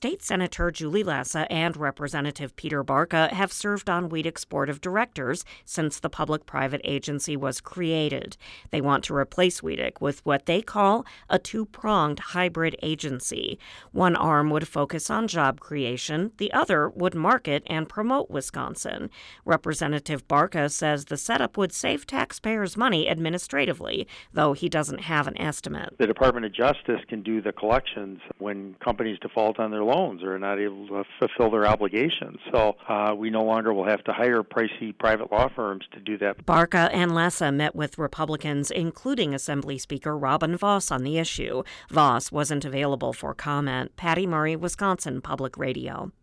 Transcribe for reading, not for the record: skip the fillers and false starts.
State Senator Julie Lassa and Representative Peter Barca have served on WEDC's board of directors since the public-private agency was created. They want to replace WEDC with what they call a two-pronged hybrid agency. One arm would focus on job creation, the other would market and promote Wisconsin. Representative Barca says the setup would save taxpayers money administratively, though he doesn't have an estimate. The Department of Justice can do the collections when companies default on their loans or are not able to fulfill their obligations. So we no longer will have to hire pricey private law firms to do that. Barca and Lassa met with Republicans, including Assembly Speaker Robin Vos, on the issue. Vos wasn't available for comment. Patty Murray, Wisconsin Public Radio.